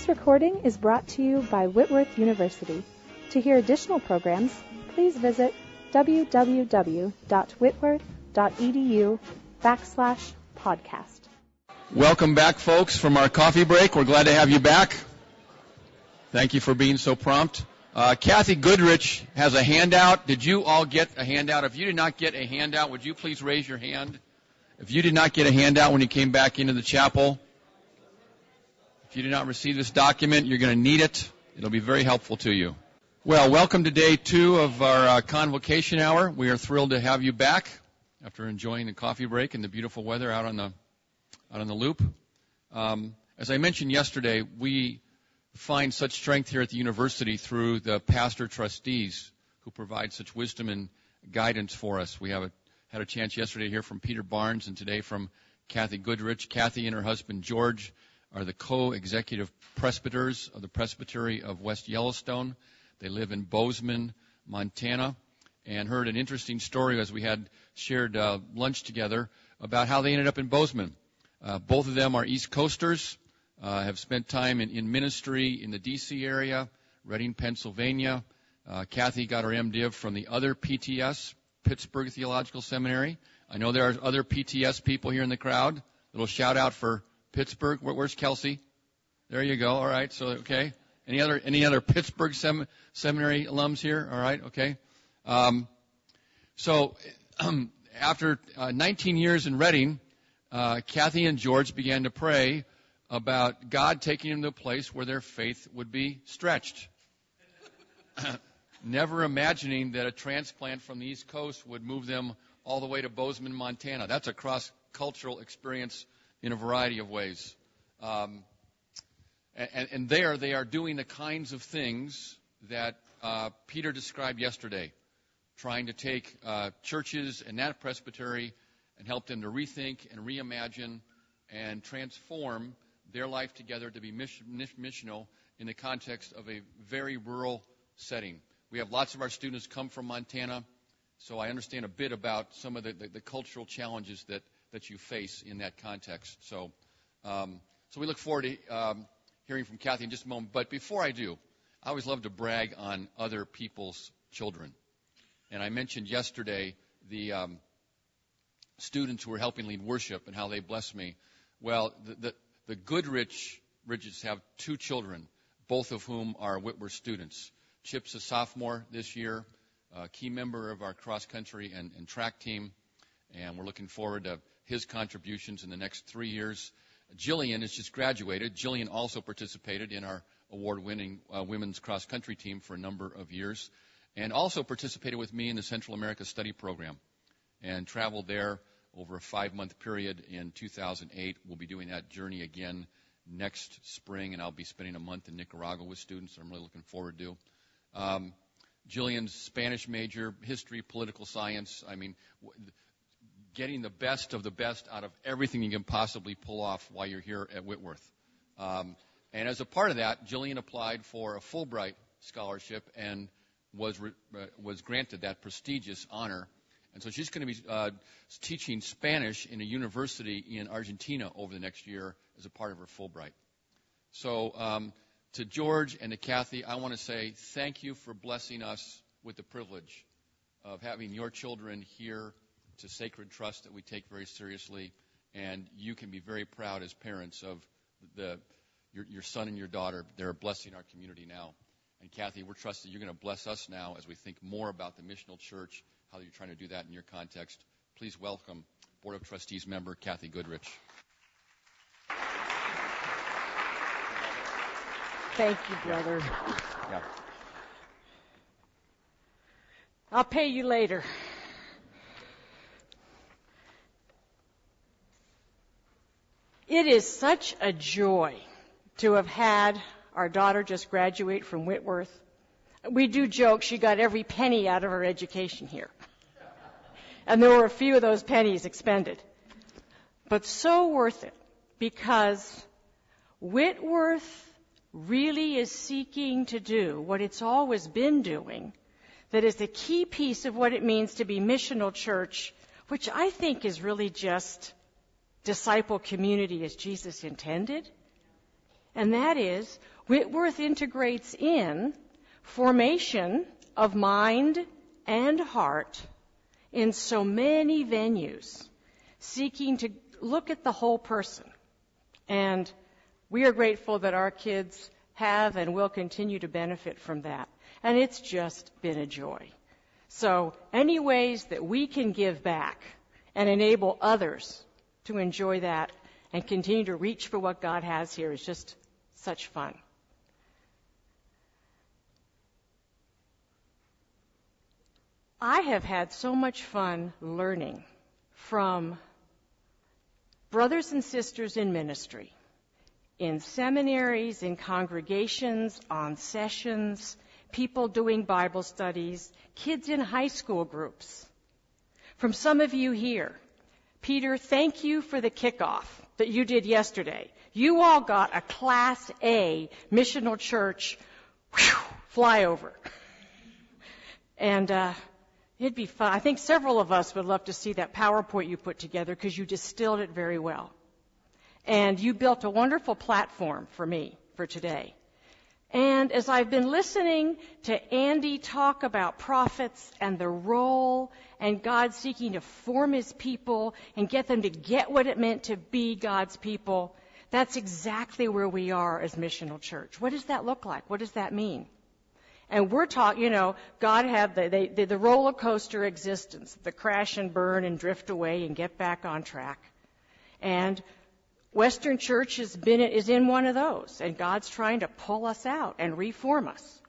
This recording is brought to you by Whitworth University. To hear additional programs, please visit www.whitworth.edu/podcast. Welcome back, folks, from our coffee break. We're glad to have you back. Thank you for being so prompt. Kathy Goodrich has a handout. Did you all get a handout? If you did not get a handout, would you please raise your hand? If you did not get a handout when you came back into the chapel, if you did not receive this document, you're going to need it. It'll be very helpful to you. Well, welcome to day 2 of our convocation hour. We are thrilled to have you back after enjoying the coffee break and the beautiful weather out on the loop. As I mentioned yesterday, we find such strength here at the university through the pastor trustees who provide such wisdom and guidance for us. We had a chance yesterday to hear from Peter Barnes and today from Kathy Goodrich. Kathy and her husband George are the co-executive presbyters of the Presbytery of West Yellowstone. They live in Bozeman, Montana, and heard an interesting story as we had shared lunch together about how they ended up in Bozeman. Both of them are East Coasters, have spent time in ministry in the D.C. area, Reading, Pennsylvania. Kathy got her MDiv from the other PTS, Pittsburgh Theological Seminary. I know there are other PTS people here in the crowd. Little shout out for Pittsburgh. Where's Kelsey? There you go. All right. So, okay. Any other Pittsburgh seminary alums here? All right. Okay. After 19 years in Reading, Kathy and George began to pray about God taking them to a place where their faith would be stretched. Never imagining that a transplant from the East Coast would move them all the way to Bozeman, Montana. That's a cross-cultural experience in a variety of ways. And there they are doing the kinds of things that Peter described yesterday, trying to take churches and that presbytery and help them to rethink and reimagine and transform their life together to be missional in the context of a very rural setting. We have lots of our students come from Montana, so I understand a bit about some of the cultural challenges that you face in that context. So we look forward to hearing from Kathy in just a moment. But before I do, I always love to brag on other people's children. And I mentioned yesterday the students who were helping lead worship and how they blessed me. Well, the Goodriches have 2 children, both of whom are Whitworth students. Chip's a sophomore this year, a key member of our cross-country and track team, and we're looking forward to his contributions in the next 3 years. Jillian has just graduated. Jillian also participated in our award-winning women's cross-country team for a number of years and also participated with me in the Central America Study Program and traveled there over a 5-month period in 2008. We'll be doing that journey again next spring, and I'll be spending a month in Nicaragua with students that I'm really looking forward to. Jillian's Spanish major, history, political science. I mean, getting the best of the best out of everything you can possibly pull off while you're here at Whitworth. And as a part of that, Jillian applied for a Fulbright scholarship and was granted that prestigious honor. And so she's going to be teaching Spanish in a university in Argentina over the next year as a part of her Fulbright. So to George and to Kathy, I want to say thank you for blessing us with the privilege of having your children here. It's a sacred trust that we take very seriously, and you can be very proud as parents of your son and your daughter. They're blessing our community now. And Kathy, we're trusting you're going to bless us now as we think more about the missional church, how you're trying to do that in your context. Please welcome Board of Trustees member Kathy Goodrich. Thank you, brother. Yeah. I'll pay you later. It is such a joy to have had our daughter just graduate from Whitworth. We do joke she got every penny out of her education here. And there were a few of those pennies expended. But so worth it, because Whitworth really is seeking to do what it's always been doing, that is the key piece of what it means to be missional church, which I think is really just disciple community as Jesus intended. And that is, Whitworth integrates in formation of mind and heart in so many venues, seeking to look at the whole person. And we are grateful that our kids have and will continue to benefit from that. And it's just been a joy. So any ways that we can give back and enable others to enjoy that and continue to reach for what God has here is just such fun. I have had so much fun learning from brothers and sisters in ministry, in seminaries, in congregations, on sessions, people doing Bible studies, kids in high school groups. From some of you here, Peter, thank you for the kickoff that you did yesterday. You all got a Class A missional church flyover. And it'd be fun. I think several of us would love to see that PowerPoint you put together because you distilled it very well. And you built a wonderful platform for me for today. And as I've been listening to Andy talk about prophets and the role and God seeking to form his people and get them to get what it meant to be God's people, that's exactly where we are as Missional Church. What does that look like? What does that mean? And we're talking, God had the roller coaster existence, the crash and burn and drift away and get back on track. And Western Church is in one of those, and God's trying to pull us out and reform us.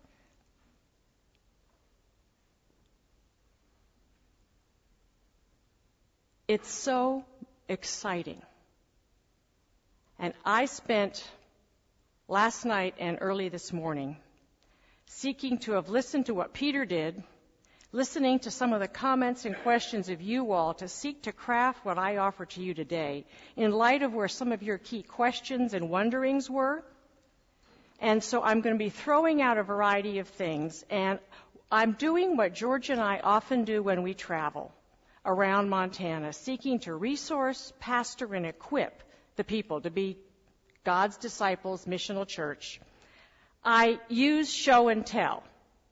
It's so exciting. And I spent last night and early this morning seeking to have listened to what Peter did, listening to some of the comments and questions of you all to seek to craft what I offer to you today in light of where some of your key questions and wonderings were. And so I'm going to be throwing out a variety of things, and I'm doing what George and I often do when we travel around Montana, seeking to resource, pastor, and equip the people to be God's disciples, missional church. I use show and tell.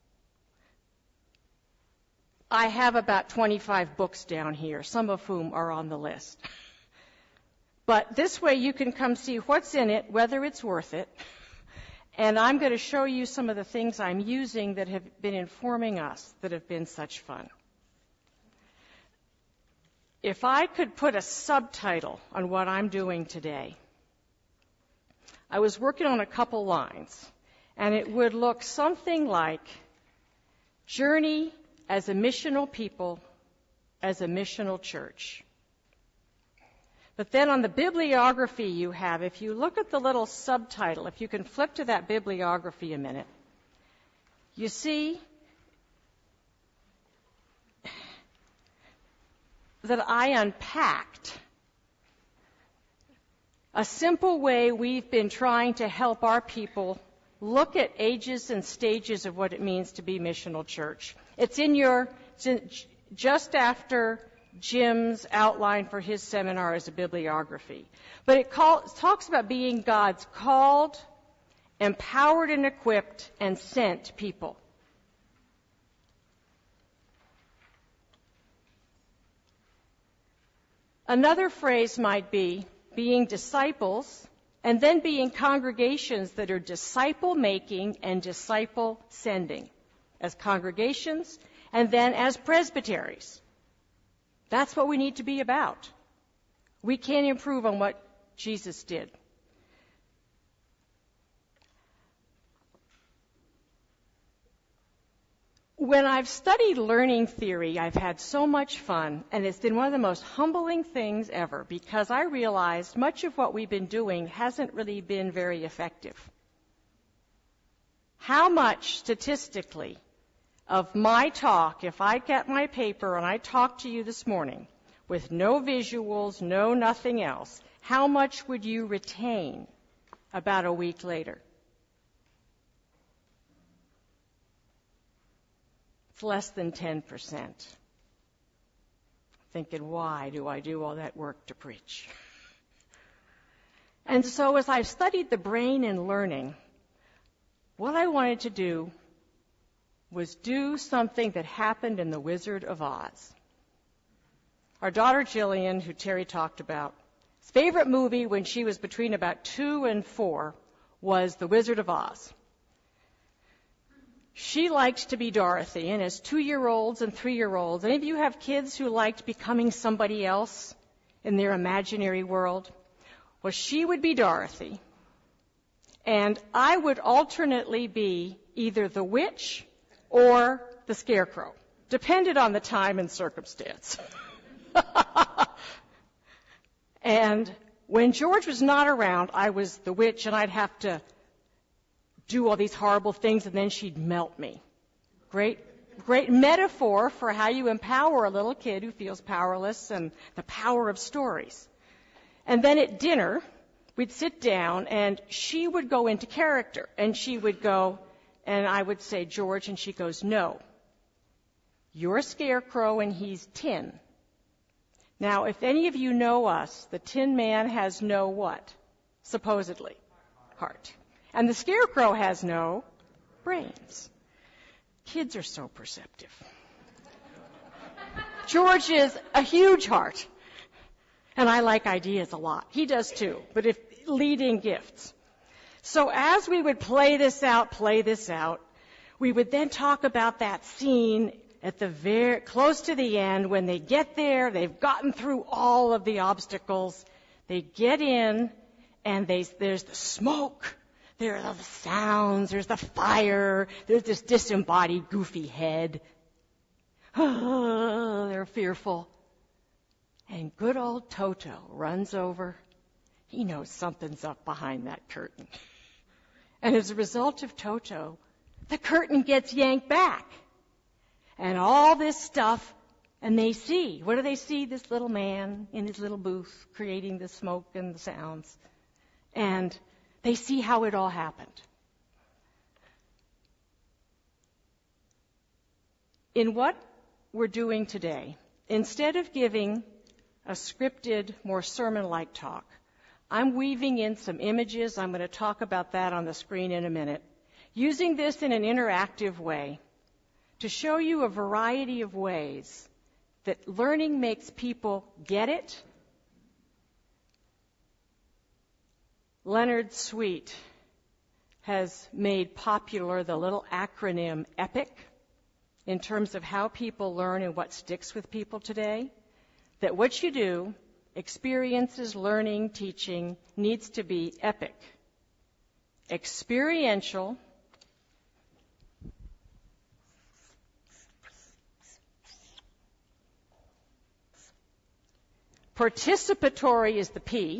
I have about 25 books down here, some of whom are on the list. But this way you can come see what's in it, whether it's worth it. And I'm going to show you some of the things I'm using that have been informing us that have been such fun. If I could put a subtitle on what I'm doing today, I was working on a couple lines, and it would look something like Journey as a Missional People, as a Missional Church. But then on the bibliography you have, if you look at the little subtitle, if you can flip to that bibliography a minute, you see that I unpacked a simple way we've been trying to help our people look at ages and stages of what it means to be missional church. It's just after Jim's outline for his seminar as a bibliography. But it talks about being God's called, empowered and equipped, and sent people. Another phrase might be being disciples, and then being congregations that are disciple-making and disciple-sending as congregations, and then as presbyteries. That's what we need to be about. We can't improve on what Jesus did. When I've studied learning theory, I've had so much fun, and it's been one of the most humbling things ever, because I realized much of what we've been doing hasn't really been very effective. How much, statistically, of my talk, if I get my paper and I talk to you this morning with no visuals, no nothing else, how much would you retain about a week later? It's less than 10%. Thinking, why do I do all that work to preach? And so as I've studied the brain and learning, what I wanted to do was do something that happened in The Wizard of Oz. Our daughter Jillian, who Terry talked about, his favorite movie when she was between about 2 and 4 was The Wizard of Oz. She liked to be Dorothy, and as 2-year-olds and 3-year-olds, any of you have kids who liked becoming somebody else in their imaginary world? Well, she would be Dorothy, and I would alternately be either the witch or the scarecrow, depended on the time and circumstance. And when George was not around, I was the witch, and I'd have to do all these horrible things, and then she'd melt me. Great metaphor for how you empower a little kid who feels powerless and the power of stories. And then at dinner, we'd sit down, and she would go into character, and she would go, and I would say, George, and she goes, no, you're a scarecrow, and he's tin. Now, if any of you know us, the Tin Man has no what? Supposedly. Heart. And the scarecrow has no brains. Kids are so perceptive. George is a huge heart. And I like ideas a lot. He does too, but if leading gifts. So as we would play this out, we would then talk about that scene at the close to the end when they get there, they've gotten through all of the obstacles, they get in, and there's the smoke. There are the sounds, there's the fire, there's this disembodied, goofy head. They're fearful. And good old Toto runs over. He knows something's up behind that curtain. And as a result of Toto, the curtain gets yanked back. And all this stuff, and they see. What do they see? This little man in his little booth creating the smoke and the sounds. And they see how it all happened. In what we're doing today, instead of giving a scripted, more sermon-like talk, I'm weaving in some images. I'm going to talk about that on the screen in a minute. Using this in an interactive way to show you a variety of ways that learning makes people get it. Leonard Sweet has made popular the little acronym EPIC in terms of how people learn and what sticks with people today. That what you do, experiences, learning, teaching, needs to be EPIC. Experiential, participatory is the P.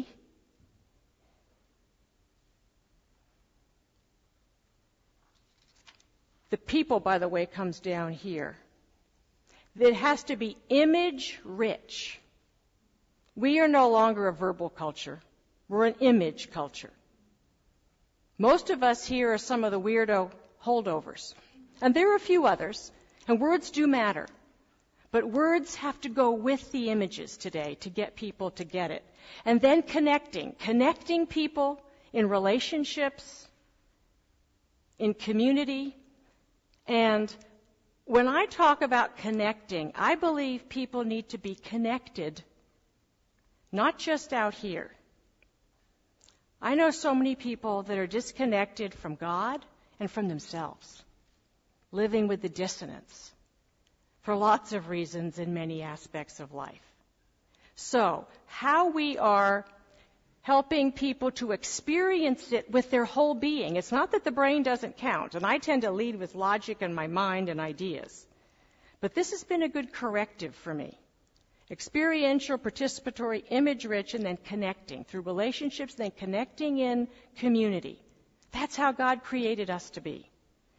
The people, by the way, comes down here. It has to be image-rich. We are no longer a verbal culture. We're an image culture. Most of us here are some of the weirdo holdovers. And there are a few others. And words do matter. But words have to go with the images today to get people to get it. And then connecting people in relationships, in community. And when I talk about connecting, I believe people need to be connected, not just out here. I know so many people that are disconnected from God and from themselves, living with the dissonance for lots of reasons in many aspects of life. So, how we are helping people to experience it with their whole being. It's not that the brain doesn't count, and I tend to lead with logic and my mind and ideas. But this has been a good corrective for me. Experiential, participatory, image-rich, and then connecting through relationships, then connecting in community. That's how God created us to be.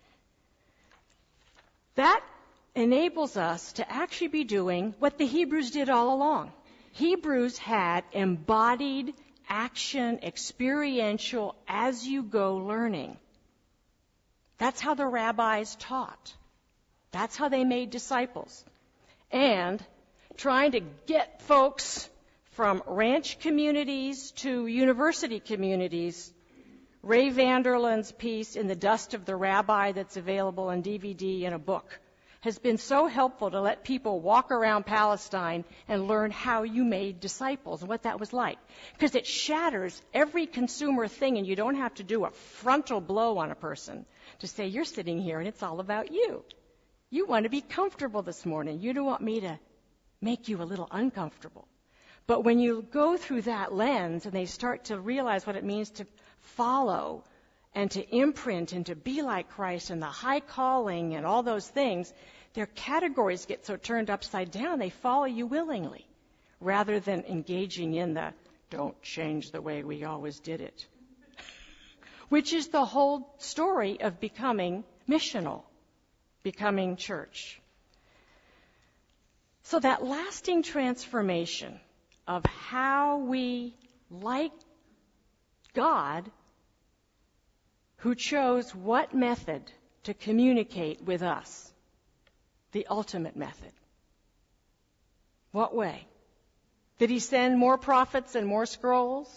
That enables us to actually be doing what the Hebrews did all along. Hebrews had embodied action, experiential, as-you-go learning. That's how the rabbis taught. That's how they made disciples. And trying to get folks from ranch communities to university communities Ray Vanderland's piece, In the Dust of the Rabbi, that's available on DVD and a book, has been so helpful to let people walk around Palestine and learn how you made disciples and what that was like. Because it shatters every consumer thing, and you don't have to do a frontal blow on a person to say, you're sitting here and it's all about you. You want to be comfortable this morning. You don't want me to make you a little uncomfortable. But when you go through that lens and they start to realize what it means to follow and to imprint and to be like Christ and the high calling and all those things, their categories get so turned upside down they follow you willingly rather than engaging in the don't change the way we always did it, which is the whole story of becoming missional, becoming church. So that lasting transformation of how we, like God, who chose what method to communicate with us, the ultimate method. What way? Did he send more prophets and more scrolls?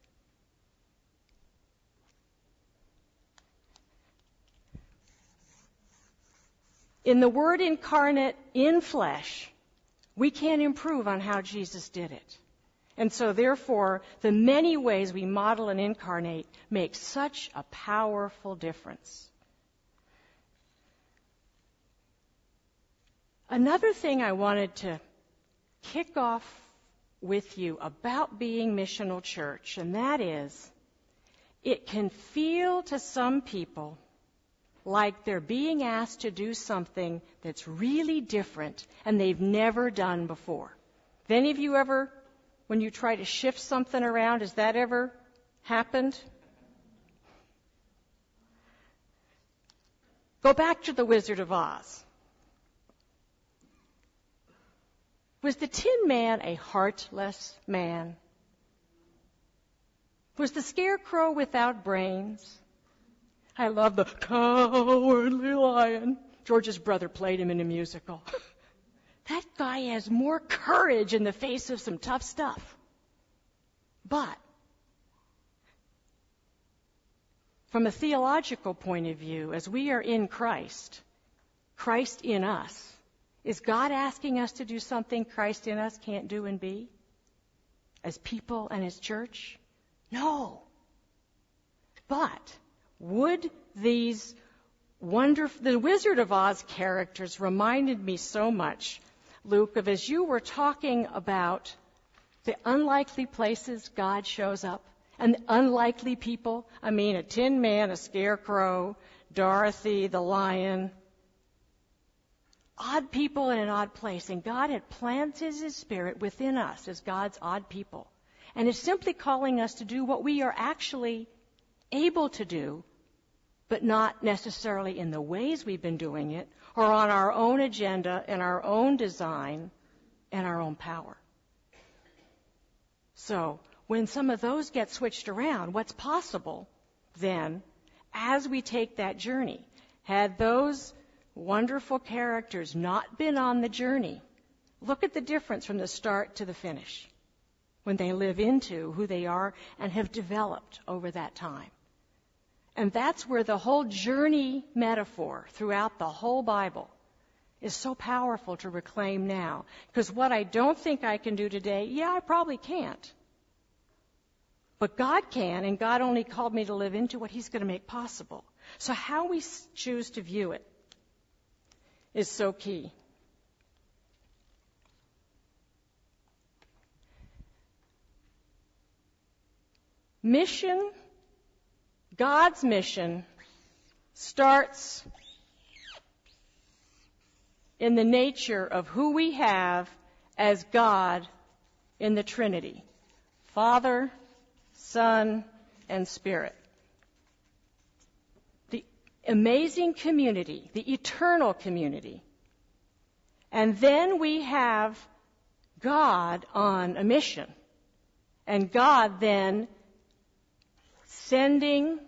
In the Word incarnate in flesh, we can't improve on how Jesus did it. And so, therefore, the many ways we model and incarnate make such a powerful difference. Another thing I wanted to kick off with you about being missional church, and that is, it can feel to some people like they're being asked to do something that's really different and they've never done before. Have any of you ever, when you try to shift something around, has that ever happened? Go back to the Wizard of Oz. Was the Tin Man a heartless man? Was the Scarecrow without brains? I love the Cowardly Lion. George's brother played him in a musical. That guy has more courage in the face of some tough stuff. But from a theological point of view, as we are in Christ, Christ in us, is God asking us to do something Christ in us can't do and be? As people and as church? No. But would these the Wizard of Oz characters reminded me so much, Luke, of as you were talking about the unlikely places God shows up and the unlikely people. I mean, a Tin Man, a Scarecrow, Dorothy, the lion. Odd people in an odd place. And God had planted His Spirit within us as God's odd people. And is simply calling us to do what we are actually able to do, but not necessarily in the ways we've been doing it, or on our own agenda and our own design and our own power. So, when some of those get switched around, what's possible then, as we take that journey? Had those wonderful characters not been on the journey, look at the difference from the start to the finish, when they live into who they are and have developed over that time. And that's where the whole journey metaphor throughout the whole Bible is so powerful to reclaim now. Because what I don't think I can do today, I probably can't. But God can, and God only called me to live into what He's going to make possible. So how we choose to view it is so key. Mission, God's mission, starts in the nature of who we have as God in the Trinity: Father, Son, and Spirit. The amazing community, the eternal community. And then we have God on a mission. And God then sending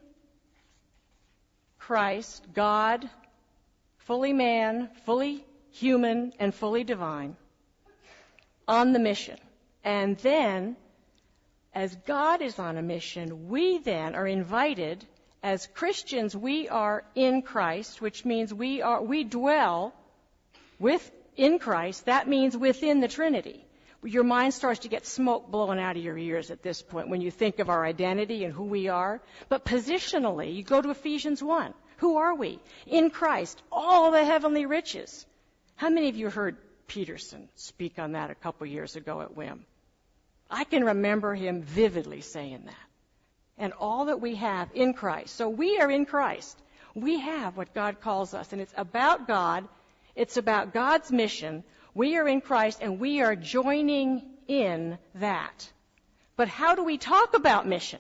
Christ, God, fully man, fully human, and fully divine, on the mission. And then, as God is on a mission, we then are invited As Christians, we are in Christ, which means we dwell in Christ. That means within the Trinity. Your mind starts to get smoke blowing out of your ears at this point when you think of our identity and who we are. But positionally, you go to Ephesians 1. Who are we? In Christ, all the heavenly riches. How many of you heard Peterson speak on that a couple years ago at WIM? I can remember him vividly saying that. And all that we have in Christ. So we are in Christ. We have what God calls us. And it's about God. It's about God's mission. We are in Christ, and we are joining in that. But how do we talk about mission?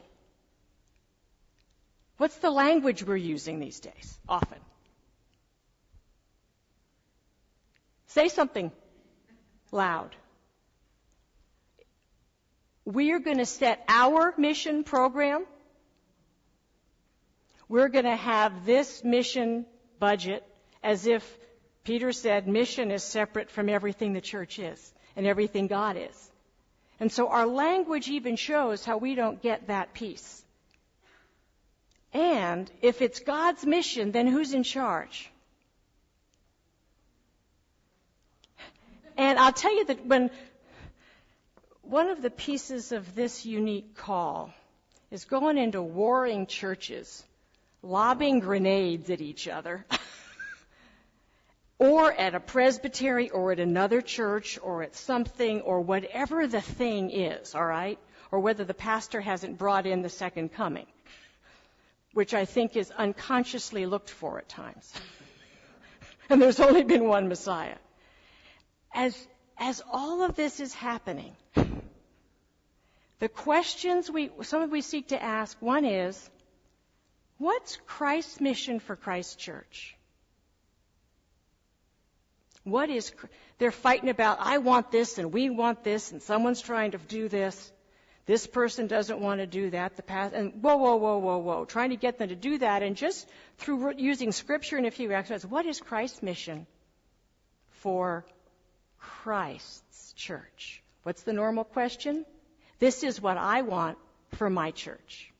What's the language we're using these days, often? Say something loud. We are going to set our mission program. We're going to have this mission budget as if Peter said mission is separate from everything the church is and everything God is. And so our language even shows how we don't get that piece. And if it's God's mission, then who's in charge? And I'll tell you that when one of the pieces of this unique call is going into warring churches, lobbing grenades at each other, or at a presbytery, or at another church, or at something, or whatever the thing is, all right? Or whether the pastor hasn't brought in the second coming, which I think is unconsciously looked for at times. And there's only been one Messiah. As all of this is happening, the questions we seek to ask, one is, what's Christ's mission for Christ's church? They're fighting about, I want this and we want this and someone's trying to do this. This person doesn't want to do that. And whoa. Trying to get them to do that. And just through using Scripture and a few exercises, what is Christ's mission for Christ's church? What's the normal question? This is what I want for my church.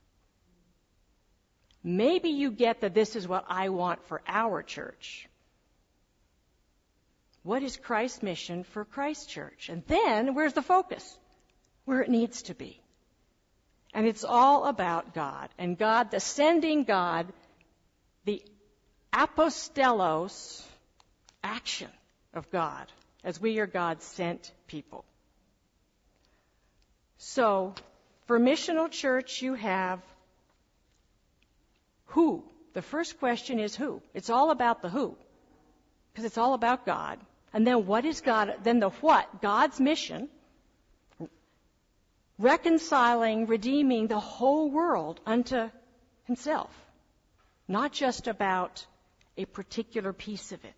Maybe you get that this is what I want for our church. What is Christ's mission for Christ's church? And then, where's the focus? Where it needs to be. And it's all about God. And God, the sending God, the apostellos action of God, as we are God's sent people. So, for missional church, you have who? The first question is who. It's all about the who, because it's all about God. And then what is God? Then the what? God's mission, reconciling, redeeming the whole world unto himself, not just about a particular piece of it.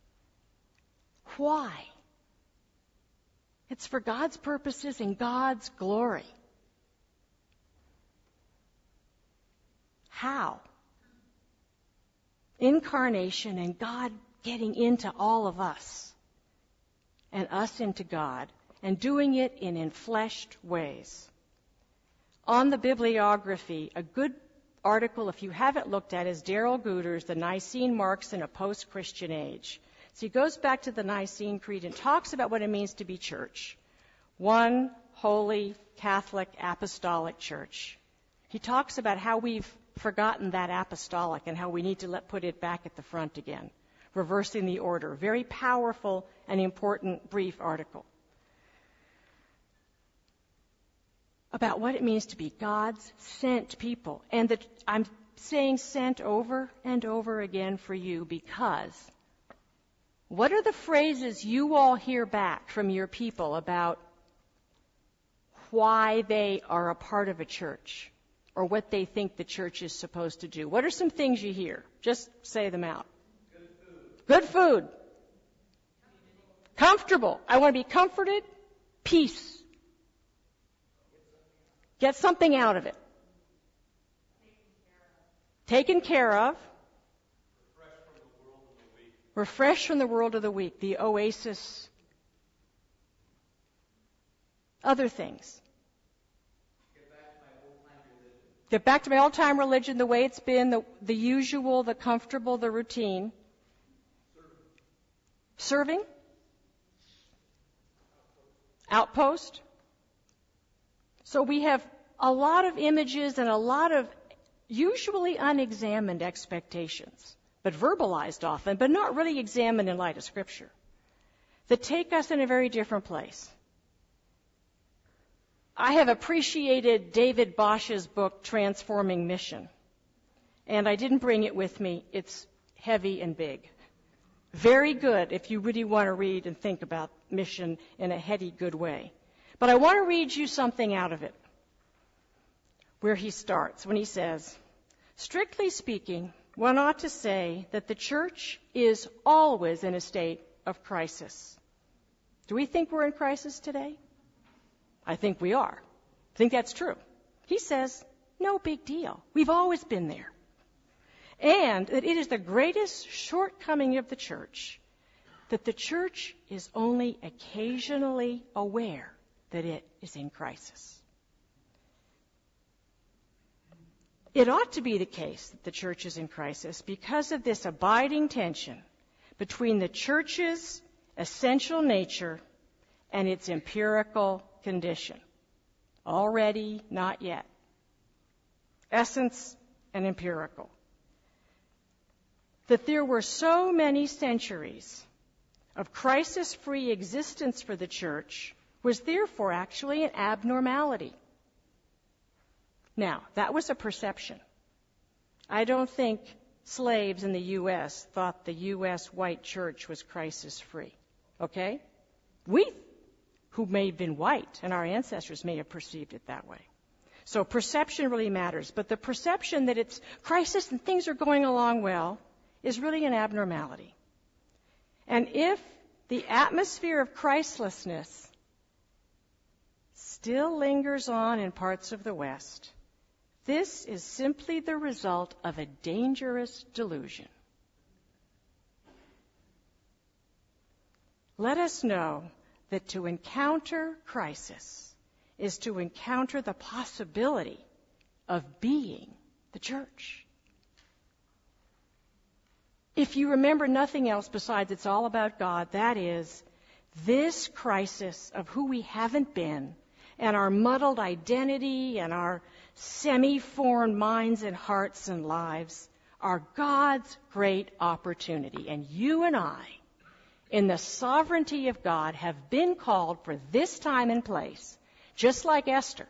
Why? It's for God's purposes and God's glory. How? Incarnation and God getting into all of us and us into God and doing it in enfleshed ways. On the bibliography, a good article, if you haven't looked at, is Darrell Guter's The Nicene Marks in a Post-Christian Age. So he goes back to the Nicene Creed and talks about what it means to be church. One holy, Catholic, apostolic church. He talks about how we've forgotten that apostolic and how we need to put it back at the front again, reversing the order. Very powerful and important brief article about what it means to be God's sent people. And I'm saying sent over and over again for you because what are the phrases you all hear back from your people about why they are a part of a church or what they think the church is supposed to do? What are some things you hear? Just say them out. Good food. Comfortable. I want to be comforted. Peace. Get something out of it. Taken care of. Refreshed from the world of the week. The oasis. Other things. Get back to my old-time religion, the way it's been, the usual, the comfortable, the routine. Serving? Outpost? So we have a lot of images and a lot of usually unexamined expectations, but verbalized often, but not really examined in light of Scripture, that take us in a very different place. I have appreciated David Bosch's book, Transforming Mission, and I didn't bring it with me. It's heavy and big. Very good if you really want to read and think about mission in a heady, good way. But I want to read you something out of it, where he starts, when he says, strictly speaking, one ought to say that the church is always in a state of crisis. Do we think we're in crisis today? I think we are. I think that's true. He says, no big deal. We've always been there. And that it is the greatest shortcoming of the church that the church is only occasionally aware that it is in crisis. It ought to be the case that the church is in crisis because of this abiding tension between the church's essential nature and its empirical condition. Already, not yet. Essence and empirical. That there were so many centuries of crisis-free existence for the church was therefore actually an abnormality. Now, that was a perception. I don't think slaves in the U.S. thought the U.S. white church was crisis-free. Okay? We, who may have been white, and our ancestors may have perceived it that way. So perception really matters. But the perception that it's crisis and things are going along well is really an abnormality. And if the atmosphere of Christlessness still lingers on in parts of the West, this is simply the result of a dangerous delusion. Let us know that to encounter crisis is to encounter the possibility of being the church. If you remember nothing else besides it's all about God, that is, this crisis of who we haven't been and our muddled identity and our semi-formed minds and hearts and lives are God's great opportunity. And you and I, in the sovereignty of God, have been called for this time and place, just like Esther.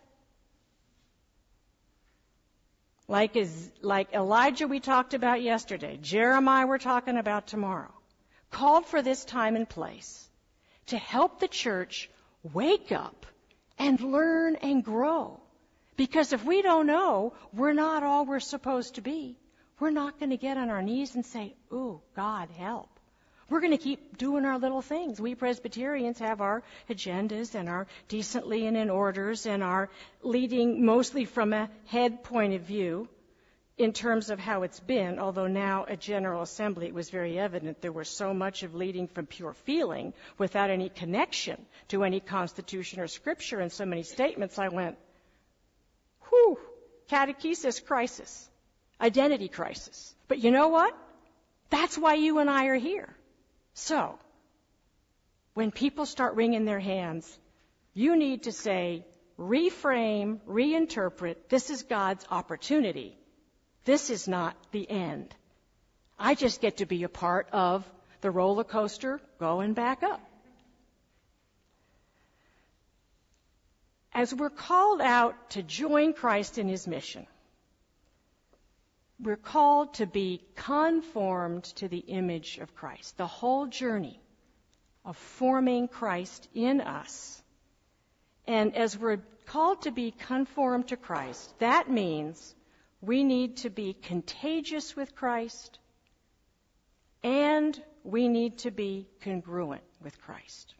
Like Elijah we talked about yesterday, Jeremiah we're talking about tomorrow, called for this time and place to help the church wake up and learn and grow. Because if we don't know we're not all we're supposed to be, we're not going to get on our knees and say, ooh, God, help. We're going to keep doing our little things. We Presbyterians have our agendas and our decently and in orders and our leading mostly from a head point of view in terms of how it's been, although now at General Assembly it was very evident there was so much of leading from pure feeling without any connection to any Constitution or Scripture and so many statements. I went, whew, catechesis crisis, identity crisis. But you know what? That's why you and I are here. So, when people start wringing their hands, you need to say, reframe, reinterpret, this is God's opportunity. This is not the end. I just get to be a part of the roller coaster going back up. As we're called out to join Christ in his mission, we're called to be conformed to the image of Christ. The whole journey of forming Christ in us. And as we're called to be conformed to Christ, that means we need to be contagious with Christ and we need to be congruent with Christ.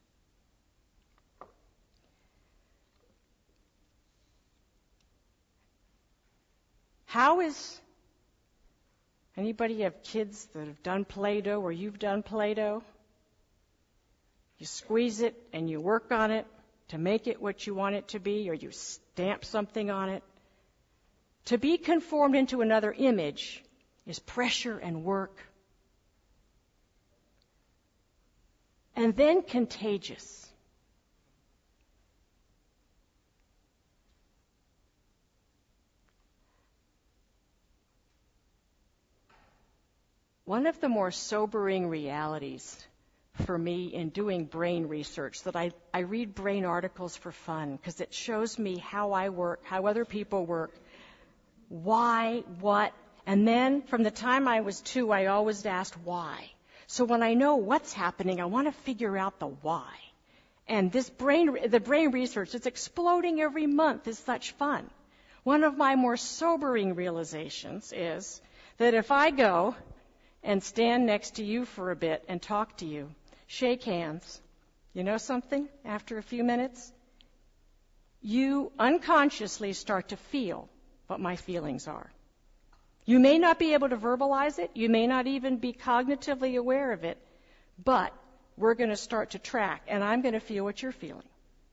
How is anybody have kids that have done Play-Doh or you've done Play-Doh? You squeeze it and you work on it to make it what you want it to be, or you stamp something on it. To be conformed into another image is pressure and work. And then contagious. One of the more sobering realities for me in doing brain research, that I read brain articles for fun because it shows me how I work, how other people work, why, what, and then from the time I was 2, I always asked why. So when I know what's happening, I want to figure out the why. And the brain research that's exploding every month is such fun. One of my more sobering realizations is that if I go and stand next to you for a bit and talk to you, shake hands, you know something? After a few minutes, you unconsciously start to feel what my feelings are. You may not be able to verbalize it, you may not even be cognitively aware of it, but we're going to start to track, and I'm going to feel what you're feeling.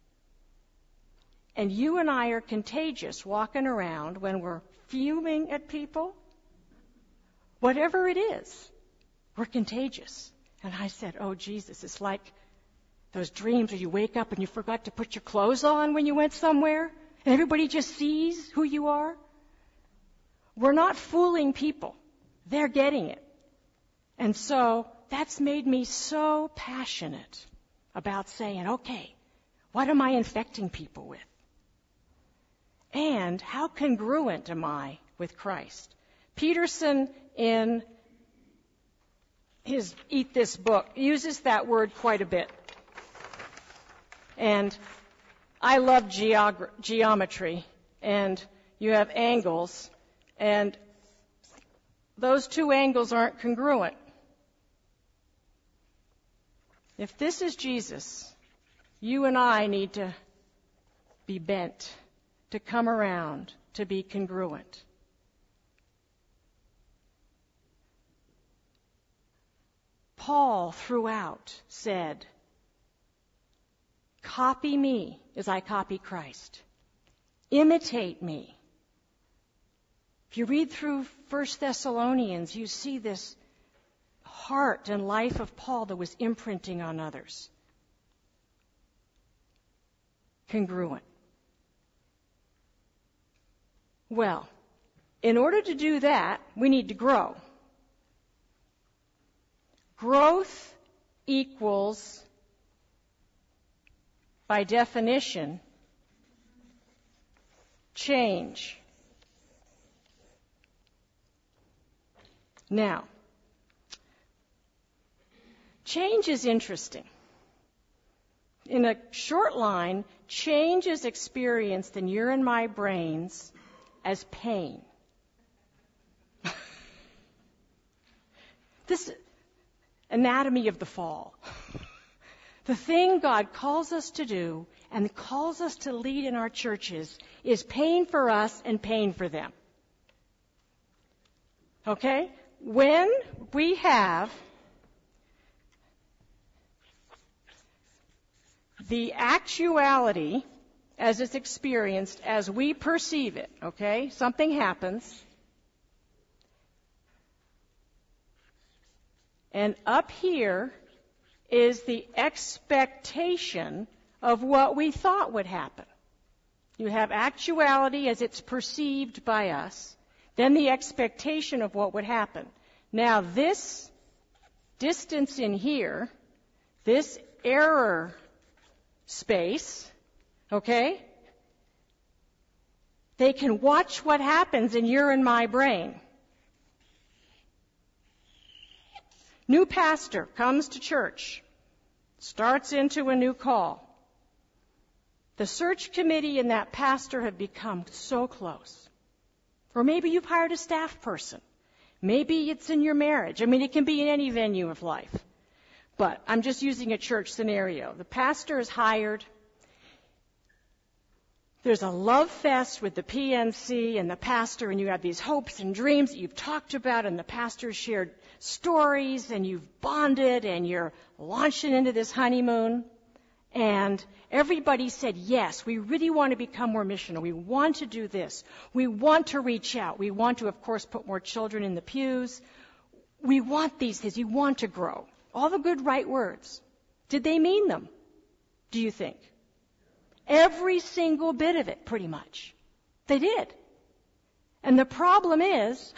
And you and I are contagious walking around when we're fuming at people. Whatever it is, we're contagious. And I said, oh, Jesus, it's like those dreams where you wake up and you forgot to put your clothes on when you went somewhere, and everybody just sees who you are. We're not fooling people. They're getting it. And so that's made me so passionate about saying, okay, what am I infecting people with? And how congruent am I with Christ? Peterson, in his Eat This Book, uses that word quite a bit. And I love geometry, and you have angles, and those 2 angles aren't congruent. If this is Jesus, you and I need to be bent, to come around, to be congruent. Paul throughout said, copy me as I copy Christ. Imitate me. If you read through 1 Thessalonians, you see this heart and life of Paul that was imprinting on others. Congruent. Well, in order to do that, we need to grow. Growth equals, by definition, change. Now, change is interesting. In a short line, change is experienced in your and my brains as pain. This anatomy of the fall. The thing God calls us to do and calls us to lead in our churches is pain for us and pain for them. Okay? When we have the actuality as it's experienced, as we perceive it, okay? Something happens. And up here is the expectation of what we thought would happen. You have actuality as it's perceived by us, then the expectation of what would happen. Now this distance in here, this error space, okay? They can watch what happens in your and my brain. New pastor comes to church, starts into a new call. The search committee and that pastor have become so close. Or maybe you've hired a staff person. Maybe it's in your marriage. I mean, it can be in any venue of life. But I'm just using a church scenario. The pastor is hired. There's a love fest with the PNC and the pastor, and you have these hopes and dreams that you've talked about, and the pastor shared stories, and you've bonded, and you're launching into this honeymoon. And everybody said, yes, we really want to become more missional. We want to do this. We want to reach out. We want to, of course, put more children in the pews. We want these things. We want to grow. All the good, right words. Did they mean them, do you think? Every single bit of it, pretty much. They did. And the problem is,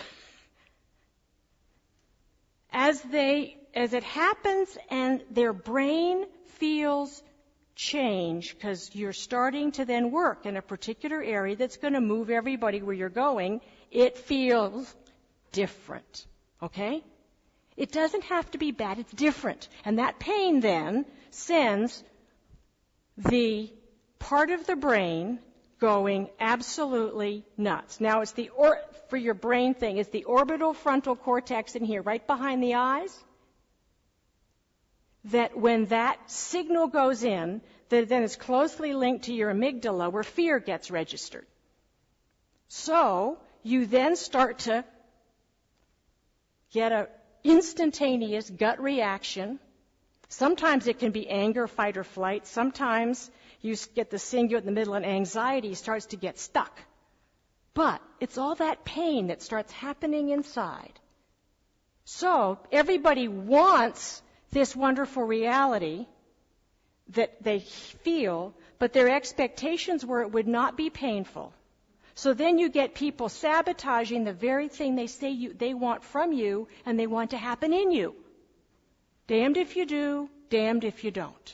as it happens and their brain feels change, because you're starting to then work in a particular area that's going to move everybody where you're going, it feels different. Okay? It doesn't have to be bad, it's different. And that pain then sends the part of the brain going absolutely nuts. Now, it's for your brain thing, it's the orbital frontal cortex in here, right behind the eyes, that when that signal goes in, that then is closely linked to your amygdala where fear gets registered. So, you then start to get an instantaneous gut reaction. Sometimes it can be anger, fight, or flight. Sometimes you get the singular in the middle and anxiety starts to get stuck. But it's all that pain that starts happening inside. So everybody wants this wonderful reality that they feel, but their expectations were it would not be painful. So then you get people sabotaging the very thing they say they want from you and they want to happen in you. Damned if you do, damned if you don't.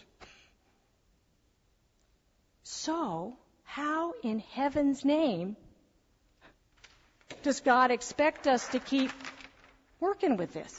So, how in heaven's name does God expect us to keep working with this?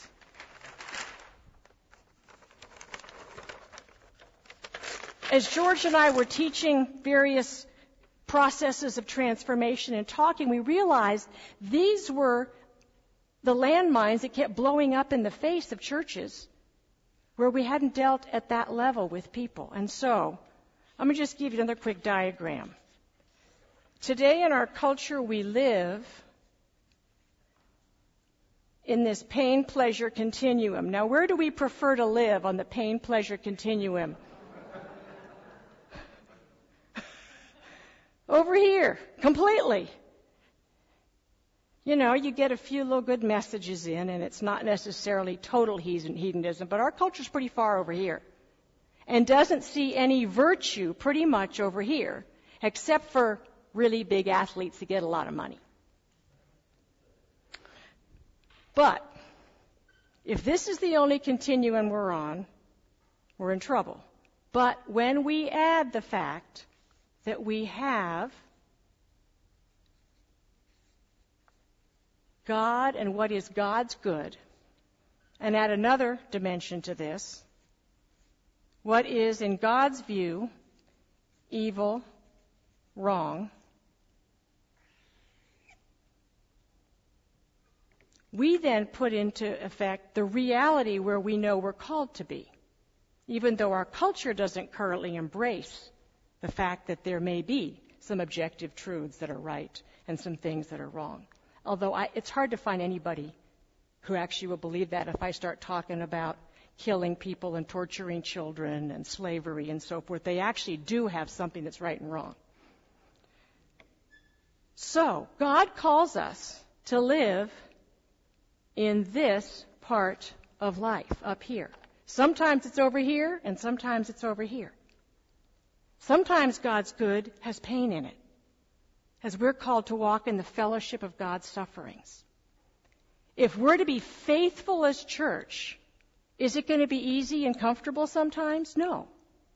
As George and I were teaching various processes of transformation and talking, we realized these were the landmines that kept blowing up in the face of churches where we hadn't dealt at that level with people. And so, I'm going to just give you another quick diagram. Today in our culture, we live in this pain-pleasure continuum. Now, where do we prefer to live on the pain-pleasure continuum? Over here, completely. You know, you get a few little good messages in, and it's not necessarily total hedonism, but our culture's pretty far over here. And doesn't see any virtue pretty much over here, except for really big athletes that get a lot of money. But if this is the only continuum we're on, we're in trouble. But when we add the fact that we have God and what is God's good, and add another dimension to this, what is in God's view evil, wrong, we then put into effect the reality where we know we're called to be, even though our culture doesn't currently embrace the fact that there may be some objective truths that are right and some things that are wrong. Although it's hard to find anybody who actually will believe that if I start talking about killing people and torturing children and slavery and so forth. They actually do have something that's right and wrong. So, God calls us to live in this part of life, up here. Sometimes it's over here, and sometimes it's over here. Sometimes God's good has pain in it, as we're called to walk in the fellowship of God's sufferings. If we're to be faithful as church, is it going to be easy and comfortable sometimes? No.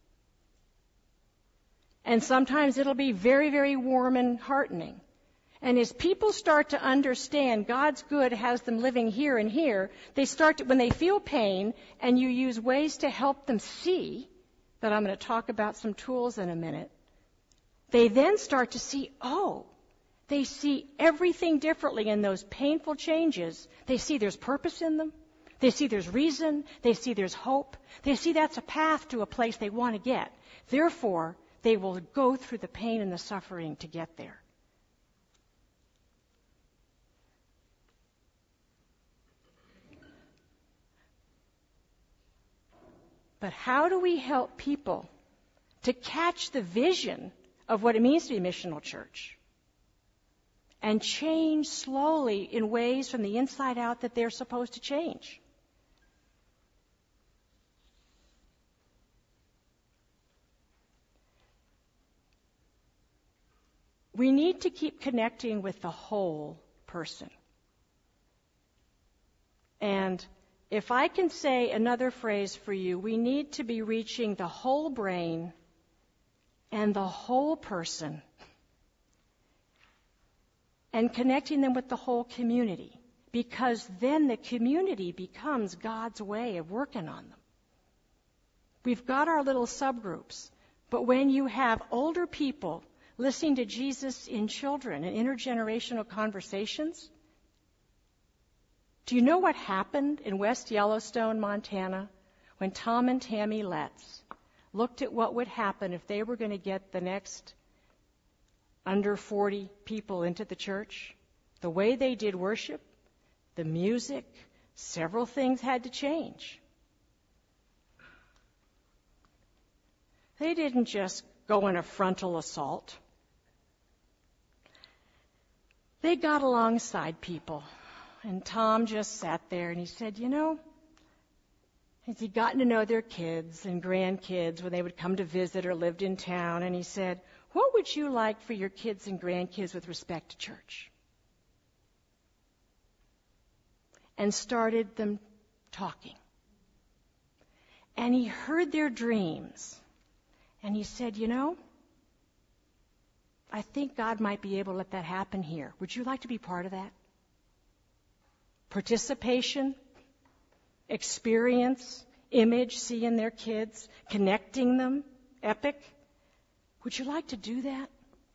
And sometimes it'll be very, very warm and heartening. And as people start to understand God's good has them living here and here, they start to, when they feel pain and you use ways to help them see, that I'm going to talk about some tools in a minute, they then start to see, they see everything differently in those painful changes. They see there's purpose in them. They see there's reason. They see there's hope. They see that's a path to a place they want to get. Therefore, they will go through the pain and the suffering to get there. But how do we help people to catch the vision of what it means to be a missional church and change slowly in ways from the inside out that they're supposed to change. We need to keep connecting with the whole person. And if I can say another phrase for you, we need to be reaching the whole brain and the whole person and connecting them with the whole community, because then the community becomes God's way of working on them. We've got our little subgroups, but when you have older people listening to Jesus in children and intergenerational conversations, do you know what happened in West Yellowstone, Montana, when Tom and Tammy Letts looked at what would happen if they were going to get the next under 40 people into the church? The way they did worship, the music, several things had to change. They didn't just go in a frontal assault. They got alongside people. And Tom just sat there and he said, you know, as he'd gotten to know their kids and grandkids when they would come to visit or lived in town, and he said, what would you like for your kids and grandkids with respect to church? And started them talking. And he heard their dreams. And he said, you know, I think God might be able to let that happen here. Would you like to be part of that? Participation, experience, image, seeing their kids, connecting them, epic. Would you like to do that?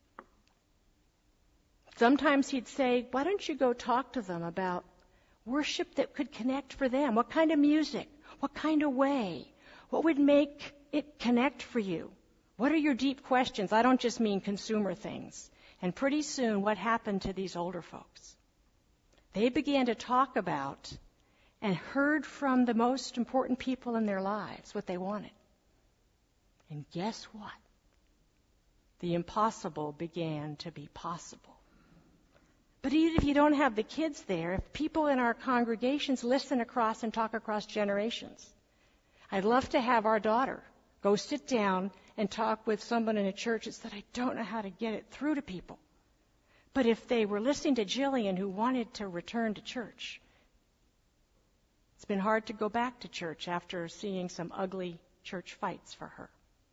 Sometimes he'd say, why don't you go talk to them about worship that could connect for them? What kind of music? What kind of way? What would make it connect for you? What are your deep questions? I don't just mean consumer things. And pretty soon, what happened to these older folks? They began to talk about and heard from the most important people in their lives what they wanted. And guess what? The impossible began to be possible. But even if you don't have the kids there, if people in our congregations listen across and talk across generations, I'd love to have our daughter go sit down and talk with someone in a church that said, I don't know how to get it through to people. But if they were listening to Jillian who wanted to return to church, it's been hard to go back to church after seeing some ugly church fights for her.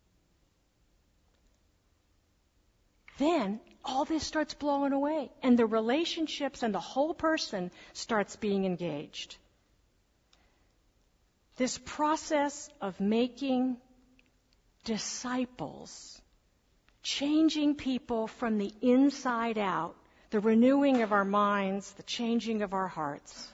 Then all this starts blowing away, and the relationships and the whole person starts being engaged. This process of making disciples, changing people from the inside out, the renewing of our minds, the changing of our hearts,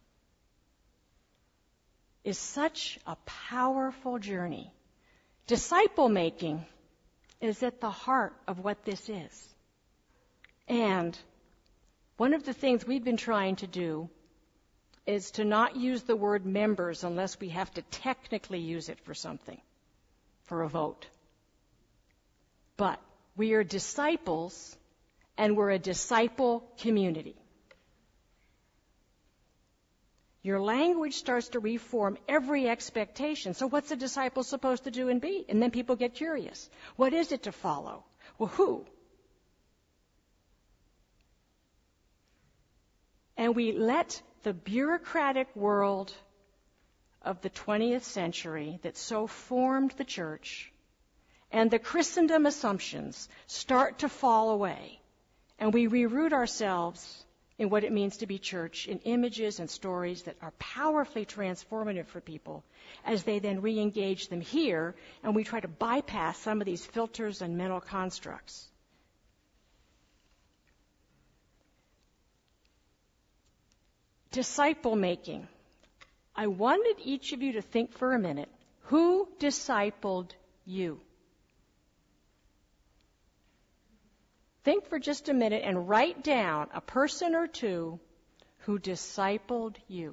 is such a powerful journey. Disciple making is at the heart of what this is. And one of the things we've been trying to do is to not use the word members unless we have to technically use it for something, for a vote. But we are disciples, and we're a disciple community. Your language starts to reform every expectation. So what's a disciple supposed to do and be? And then people get curious. What is it to follow? Well, who? And we let the bureaucratic world of the 20th century that so formed the church and the Christendom assumptions start to fall away. And we reroute ourselves in what it means to be church in images and stories that are powerfully transformative for people as they then re-engage them here, and we try to bypass some of these filters and mental constructs. Disciple making. I wanted each of you to think for a minute, who discipled you? Think for just a minute and write down a person or two who discipled you.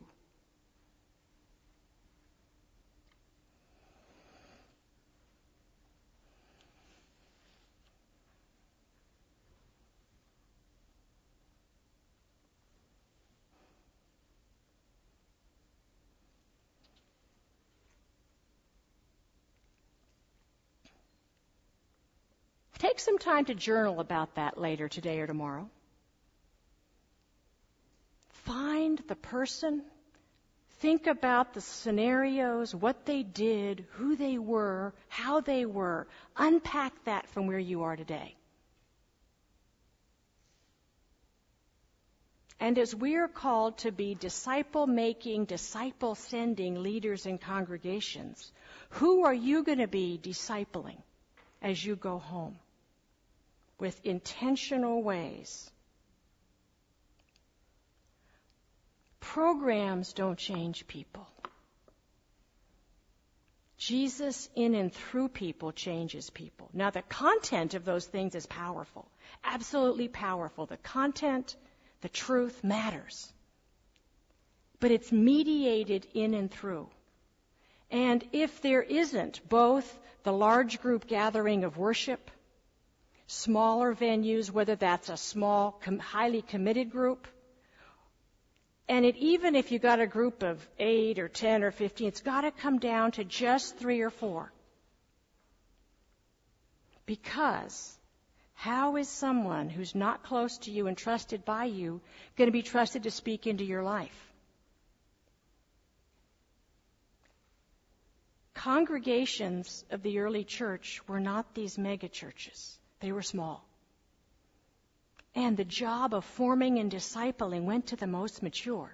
Take some time to journal about that later today or tomorrow. Find the person. Think about the scenarios, what they did, who they were, how they were. Unpack that from where you are today. And as we are called to be disciple-making, disciple-sending leaders in congregations, who are you going to be discipling as you go home? With intentional ways. Programs don't change people. Jesus in and through people changes people. Now, the content of those things is powerful, absolutely powerful. The content, the truth matters. But it's mediated in and through. And if there isn't both the large group gathering of worship, smaller venues, whether that's a small, highly committed group, and even if you got a group of 8 or 10 or 15, it's got to come down to just 3 or 4. Because how is someone who's not close to you and trusted by you going to be trusted to speak into your life? Congregations of the early church were not these mega churches. They were small. And the job of forming and discipling went to the most mature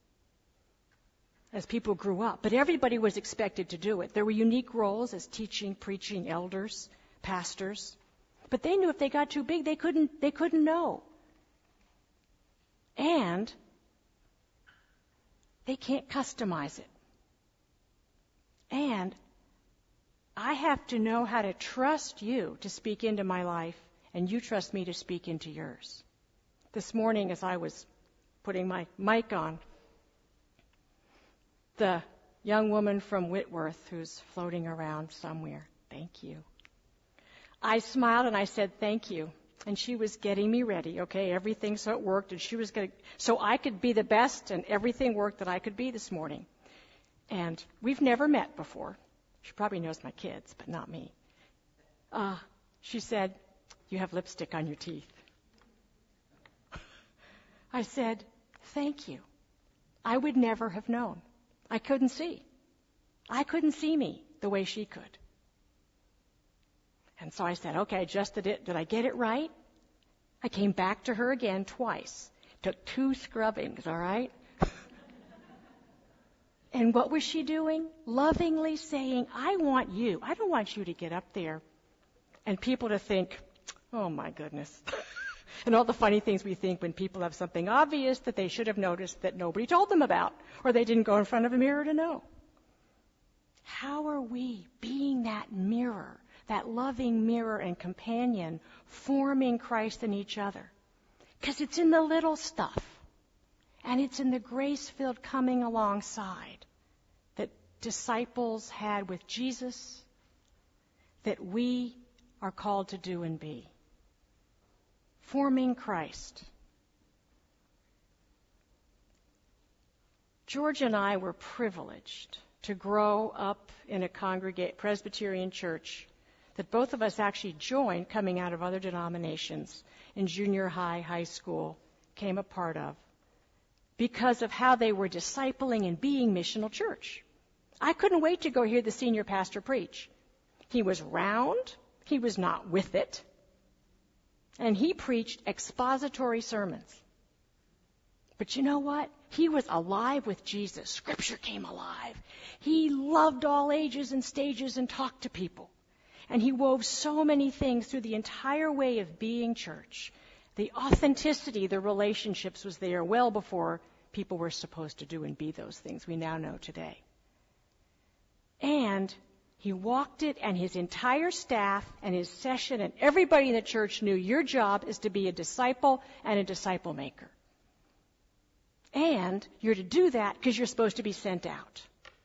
as people grew up. But everybody was expected to do it. There were unique roles as teaching, preaching, elders, pastors. But they knew if they got too big, they couldn't know. And they can't customize it. And I have to know how to trust you to speak into my life, and you trust me to speak into yours. This morning, as I was putting my mic on, the young woman from Whitworth who's floating around somewhere, thank you. I smiled and I said, thank you. And she was getting me ready, okay, everything so it worked, and she was going to, so I could be the best, and everything worked that I could be this morning. And we've never met before. She probably knows my kids, but not me. She said, you have lipstick on your teeth. I said, thank you. I would never have known. I couldn't see. I couldn't see me the way she could. And so I said, okay, I adjusted it. Did I get it right? I came back to her again twice. Took 2 scrubbings, all right? And what was she doing? Lovingly saying, I want you. I don't want you to get up there and people to think, oh my goodness. And all the funny things we think when people have something obvious that they should have noticed that nobody told them about, or they didn't go in front of a mirror to know. How are we being that mirror, that loving mirror and companion, forming Christ in each other? Because it's in the little stuff, and it's in the grace-filled coming alongside that disciples had with Jesus that we are called to do and be. Forming Christ. George and I were privileged to grow up in a Presbyterian church that both of us actually joined coming out of other denominations in junior high, high school, came a part of, because of how they were discipling and being missional church. I couldn't wait to go hear the senior pastor preach. He was round, he was not with it, and he preached expository sermons. But you know what? He was alive with Jesus. Scripture came alive. He loved all ages and stages and talked to people. And he wove so many things through the entire way of being church. The authenticity, the relationships was there well before people were supposed to do and be those things we now know today. And he walked it, and his entire staff and his session and everybody in the church knew your job is to be a disciple and a disciple maker. And you're to do that because you're supposed to be sent out.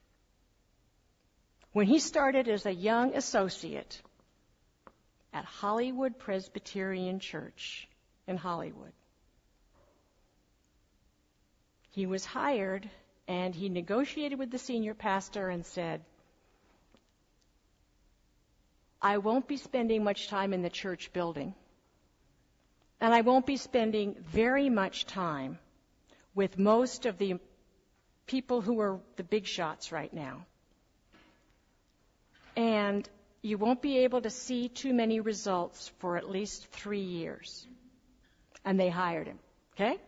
When he started as a young associate at Hollywood Presbyterian Church in Hollywood, he was hired, and he negotiated with the senior pastor and said, I won't be spending much time in the church building, and I won't be spending very much time with most of the people who are the big shots right now. And you won't be able to see too many results for at least 3 years. And they hired him, okay?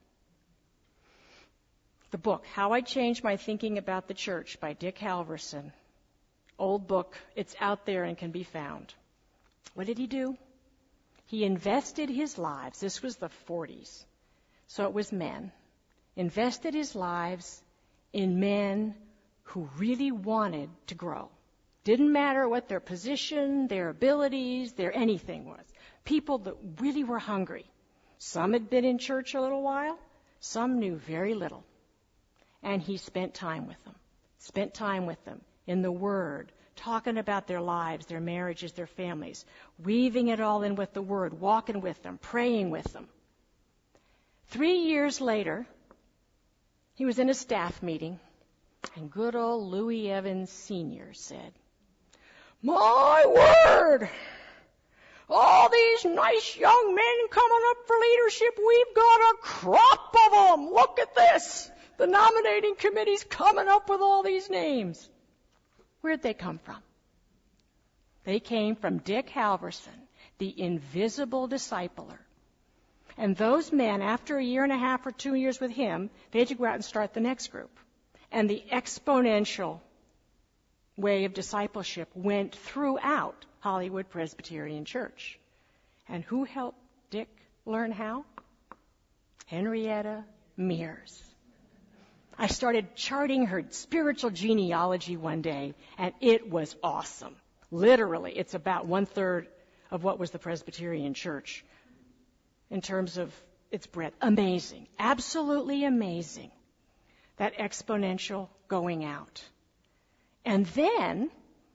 The book, How I Changed My Thinking About the Church by Dick Halverson. Old book. It's out there and can be found. What did he do? He invested his lives. This was the 40s. So it was men. Invested his lives in men who really wanted to grow. Didn't matter what their position, their abilities, their anything was. People that really were hungry. Some had been in church a little while. Some knew very little. And he spent time with them. Spent time with them in the Word, talking about their lives, their marriages, their families, weaving it all in with the Word, walking with them, praying with them. 3 years later, he was in a staff meeting, and good old Louis Evans Sr. said, "My word! All these nice young men coming up for leadership, we've got a crop of them. Look at this. The nominating committee's coming up with all these names." Where'd they come from? They came from Dick Halverson, the invisible discipler. And those men, after a year and a half or 2 years with him, they had to go out and start the next group. And the exponential way of discipleship went throughout Hollywood Presbyterian Church. And who helped Dick learn how? Henrietta Mears. I started charting her spiritual genealogy one day, and it was awesome. Literally, it's about 1/3 of what was the Presbyterian Church in terms of its breadth. Amazing. Absolutely amazing. That exponential going out. And then,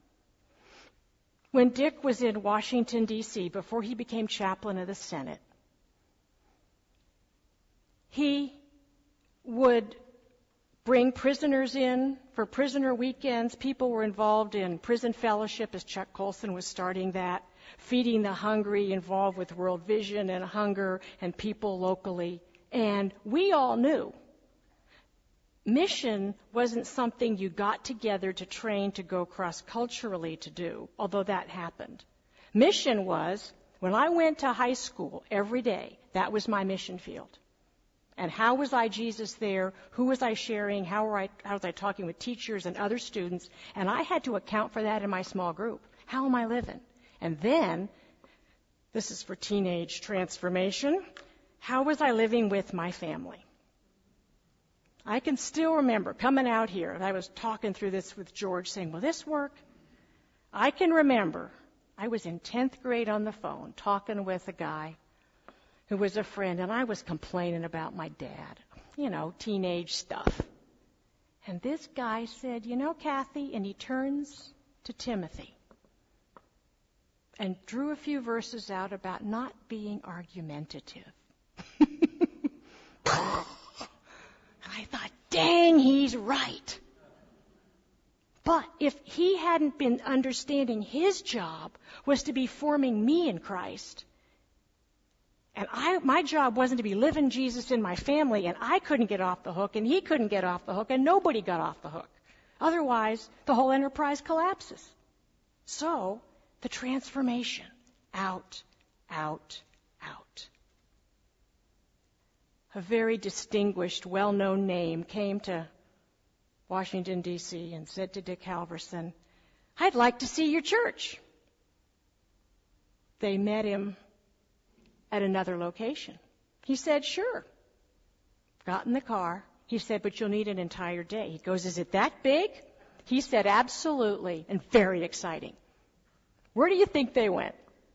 when Dick was in Washington, D.C., before he became chaplain of the Senate, he would bring prisoners in for prisoner weekends. People were involved in prison fellowship, as Chuck Colson was starting that, feeding the hungry, involved with World Vision and hunger and people locally. And we all knew mission wasn't something you got together to train to go cross-culturally to do, although that happened. Mission was, when I went to high school every day, that was my mission field. And how was I Jesus there? Who was I sharing? How was I talking with teachers and other students? And I had to account for that in my small group. How am I living? And then, this is for teenage transformation, how was I living with my family? I can still remember coming out here, and I was talking through this with George, saying, will this work? I can remember I was in 10th grade on the phone talking with a guy who was a friend, and I was complaining about my dad, teenage stuff. And this guy said, Kathy, and he turns to Timothy and drew a few verses out about not being argumentative. I thought, dang, he's right. But if he hadn't been understanding his job was to be forming me in Christ, and my job wasn't to be living Jesus in my family, and I couldn't get off the hook, and he couldn't get off the hook, and nobody got off the hook. Otherwise, the whole enterprise collapses. So, the transformation. Out, out, out. A very distinguished, well-known name came to Washington, D.C. and said to Dick Halverson, I'd like to see your church. They met him at another location. He said, sure. Got in the car. He said, but you'll need an entire day. He goes, is it that big? He said, absolutely, and very exciting. Where do you think they went?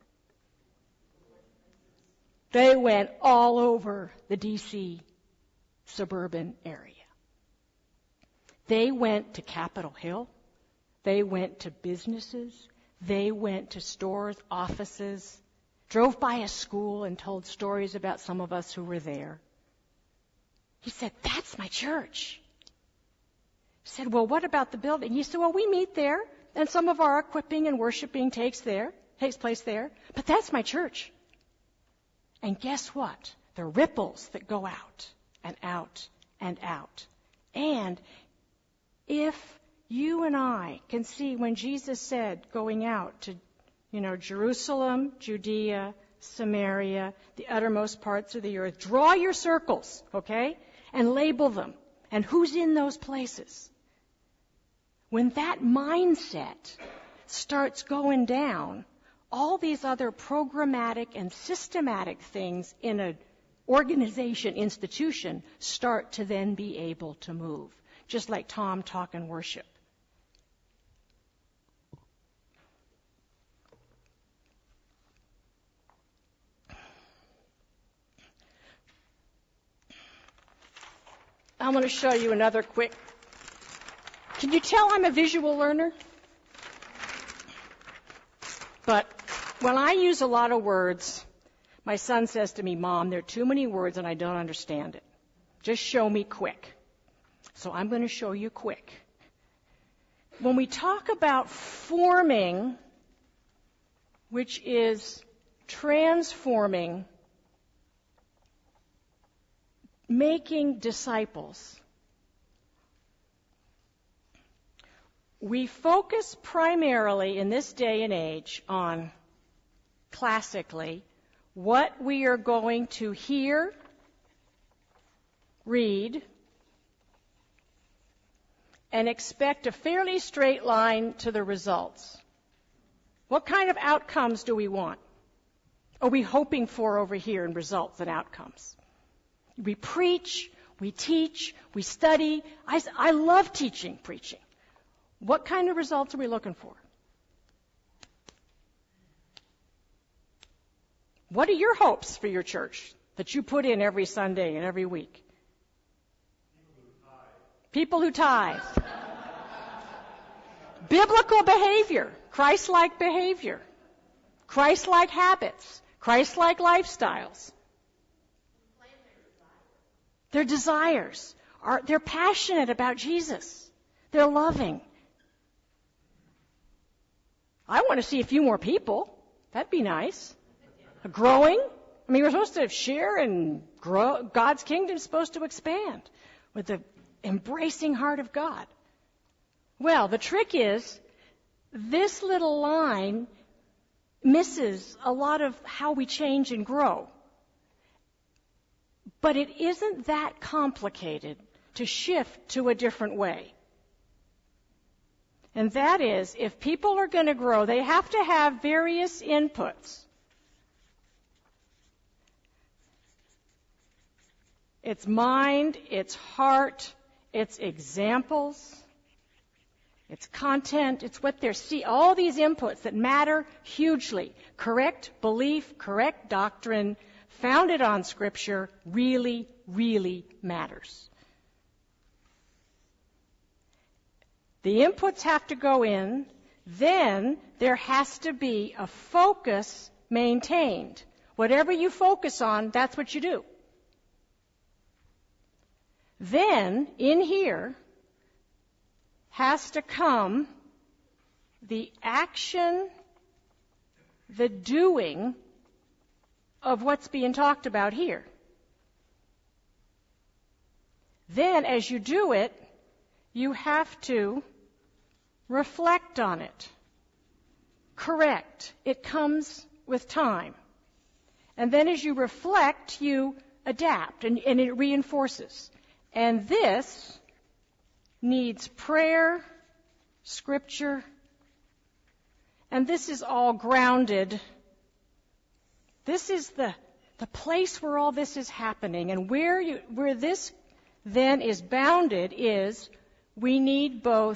They went all over the D.C. suburban area. They went to Capitol Hill. They went to businesses. They went to stores, offices, drove by a school and told stories about some of us who were there. He said, that's my church. He said, well, what about the building? He said, well, we meet there and some of our equipping and worshiping takes place there, but that's my church. And guess what? The ripples that go out and out and out. And if you and I can see when Jesus said going out to, Jerusalem, Judea, Samaria, the uttermost parts of the earth, draw your circles, okay, and label them. And who's in those places? When that mindset starts going down, all these other programmatic and systematic things in an organization, institution, start to then be able to move. Just like Tom, talk, and worship. I'm going to show you another quick. Can you tell I'm a visual learner? But when I use a lot of words, my son says to me, Mom, there are too many words and I don't understand it. Just show me quick. So I'm going to show you quick. When we talk about forming, which is transforming, making disciples, we focus primarily in this day and age on, classically, what we are going to hear, read, and expect a fairly straight line to the results. What kind of outcomes do we want? Are we hoping for over here in results and outcomes? We preach, we teach, we study. I love teaching, preaching. What kind of results are we looking for? What are your hopes for your church that you put in every Sunday and every week? People who tithe. Biblical behavior, Christ-like behavior, Christ-like habits, Christ-like lifestyles. Their desires. They're passionate about Jesus. They're loving. I want to see a few more people. That'd be nice. Growing. I mean, we're supposed to share and grow. God's kingdom is supposed to expand with the embracing heart of God. Well, the trick is this little line misses a lot of how we change and grow. But it isn't that complicated to shift to a different way. And that is, if people are going to grow, they have to have various inputs. It's mind, it's heart, it's examples, it's content, it's what they're seeing. All these inputs that matter hugely. Correct belief, correct doctrine, founded on Scripture, really, really matters. The inputs have to go in, then there has to be a focus maintained. Whatever you focus on, that's what you do. Then, in here, has to come the action, the doing of what's being talked about here. Then, as you do it, you have to reflect on it. Correct. It comes with time. And then as you reflect, you adapt, and it reinforces. And this needs prayer, Scripture, and this is all grounded. This is the place where all this is happening, and where this then is bounded is we need both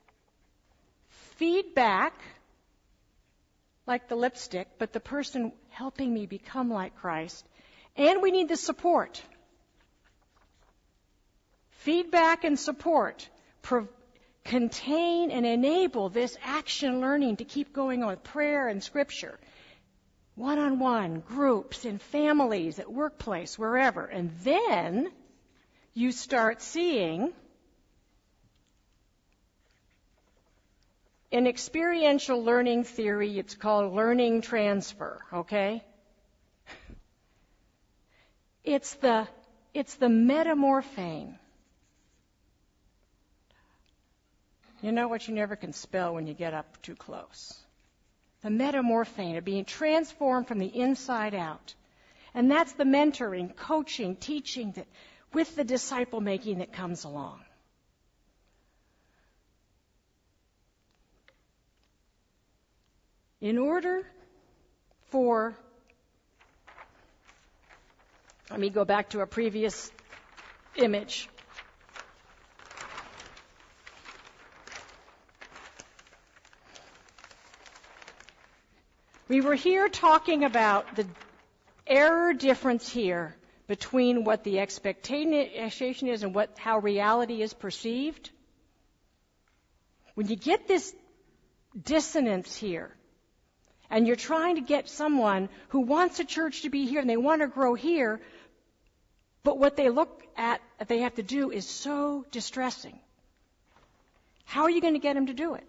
feedback, like the lipstick, but the person helping me become like Christ, and we need the support. Feedback and support contain and enable this action learning to keep going on with prayer and Scripture. One-on-one, groups, in families, at workplace, wherever. And then you start seeing In experiential learning theory, it's called learning transfer, okay? It's the metamorphane. You know what you never can spell when you get up too close. The metamorphane of being transformed from the inside out. And that's the mentoring, coaching, teaching that with the disciple making that comes along. In order for, let me go back to a previous image. We were here talking about the error difference here between what the expectation is and how reality is perceived. When you get this dissonance here, and you're trying to get someone who wants a church to be here and they want to grow here, but what they look at that they have to do is so distressing. How are you going to get them to do it?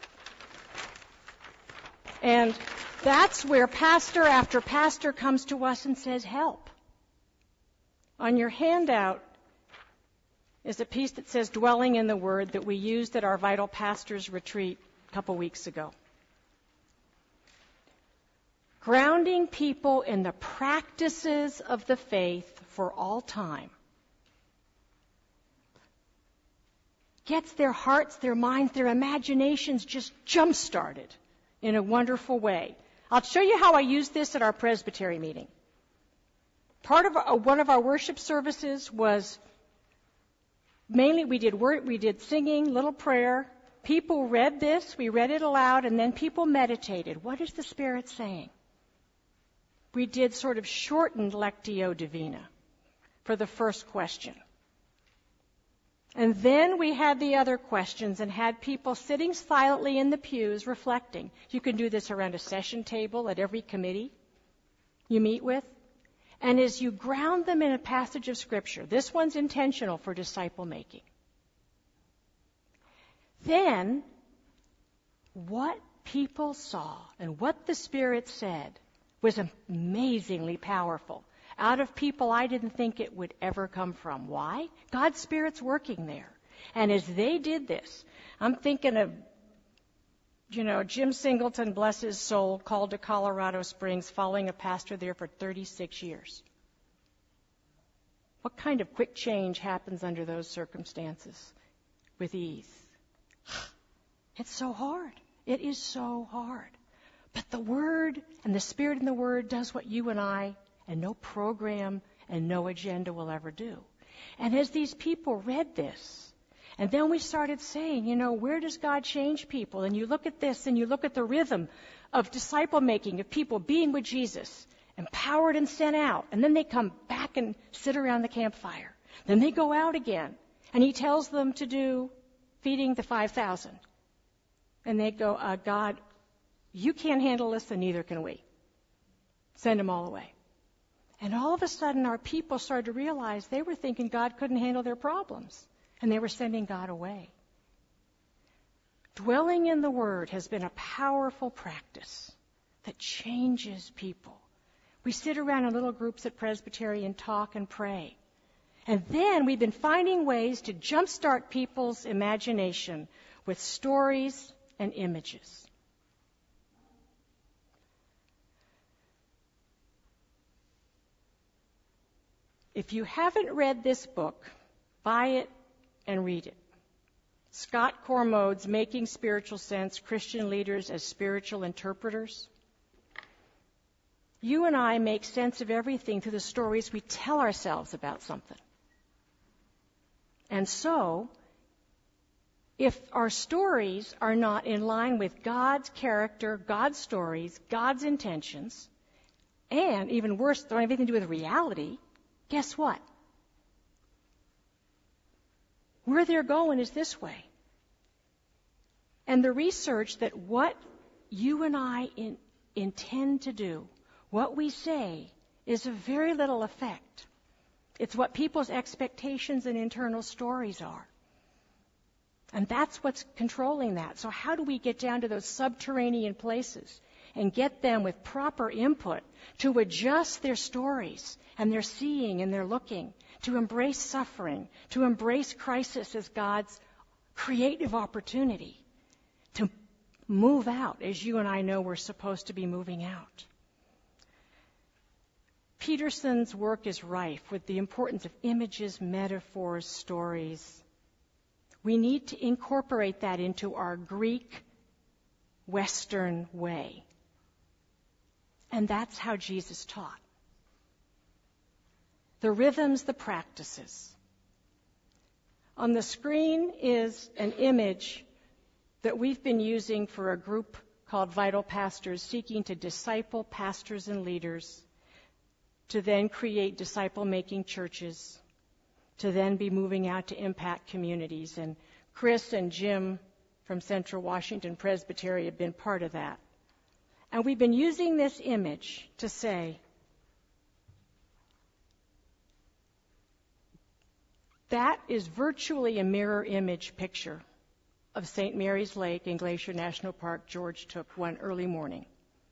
And that's where pastor after pastor comes to us and says, help. On your handout is a piece that says dwelling in the Word that we used at our Vital Pastors Retreat a couple weeks ago. Grounding people in the practices of the faith for all time gets their hearts, their minds, their imaginations just jump-started in a wonderful way. I'll show you how I used this at our presbytery meeting. Part of one of our worship services was mainly we did singing, little prayer. People read this, we read it aloud, and then people meditated. What is the Spirit saying? We did sort of shortened Lectio Divina for the first question. And then we had the other questions and had people sitting silently in the pews reflecting. You can do this around a session table at every committee you meet with. And as you ground them in a passage of Scripture, this one's intentional for disciple making. Then, what people saw and what the Spirit said was amazingly powerful. Out of people I didn't think it would ever come from. Why? God's Spirit's working there. And as they did this, I'm thinking of, Jim Singleton, bless his soul, called to Colorado Springs, following a pastor there for 36 years. What kind of quick change happens under those circumstances with ease? It's so hard. It is so hard. But the Word and the Spirit in the Word does what you and I and no program and no agenda will ever do. And as these people read this, and then we started saying, where does God change people? And you look at this and you look at the rhythm of disciple making, of people being with Jesus, empowered and sent out. And then they come back and sit around the campfire. Then they go out again. And he tells them to do feeding the 5,000. And they go, God, you can't handle this, and neither can we. Send them all away. And all of a sudden, our people started to realize they were thinking God couldn't handle their problems, and they were sending God away. Dwelling in the Word has been a powerful practice that changes people. We sit around in little groups at Presbytery and talk and pray. And then we've been finding ways to jumpstart people's imagination with stories and images. If you haven't read this book, buy it and read it. Scott Cormode's Making Spiritual Sense, Christian Leaders as Spiritual Interpreters. You and I make sense of everything through the stories we tell ourselves about something. And so, if our stories are not in line with God's character, God's stories, God's intentions, and even worse, don't have anything to do with reality, guess what? Where they're going is this way. And the research that what you and I intend to do, what we say, is of very little effect. It's what people's expectations and internal stories are. And that's what's controlling that. So how do we get down to those subterranean places and get them with proper input to adjust their stories and their seeing and their looking, to embrace suffering, to embrace crisis as God's creative opportunity to move out, as you and I know we're supposed to be moving out. Peterson's work is rife with the importance of images, metaphors, stories. We need to incorporate that into our Greek Western way. And that's how Jesus taught. The rhythms, the practices. On the screen is an image that we've been using for a group called Vital Pastors, seeking to disciple pastors and leaders, to then create disciple-making churches, to then be moving out to impact communities. And Chris and Jim from Central Washington Presbytery have been part of that. And we've been using this image to say, that is virtually a mirror image picture of St. Mary's Lake in Glacier National Park George took one early morning.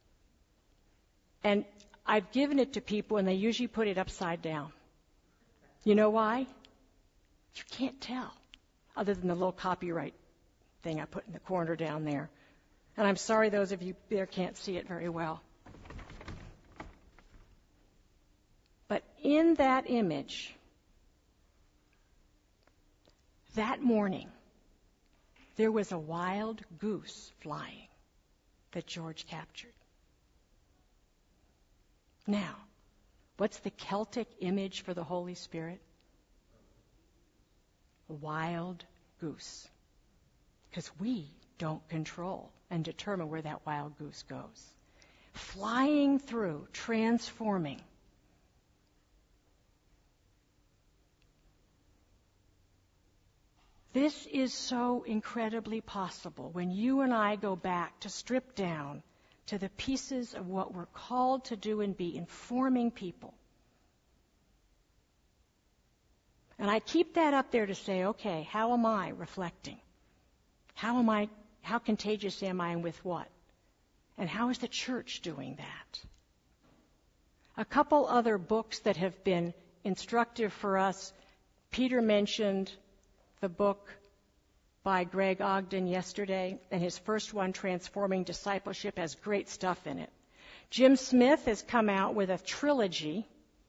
And I've given it to people, and they usually put it upside down. You know why? You can't tell, other than the little copyright thing I put in the corner down there. And I'm sorry those of you there can't see it very well. But in that image, that morning, there was a wild goose flying that George captured. Now, what's the Celtic image for the Holy Spirit? A wild goose. Because we don't control and determine where that wild goose goes. Flying through, transforming. This is so incredibly possible when you and I go back to strip down to the pieces of what we're called to do and be, informing people. And I keep that up there to say, okay, how am I reflecting? How contagious am I and with what? And how is the church doing that? A couple other books that have been instructive for us. Peter mentioned the book by Greg Ogden yesterday, and his first one, Transforming Discipleship, has great stuff in it. Jim Smith has come out with a trilogy,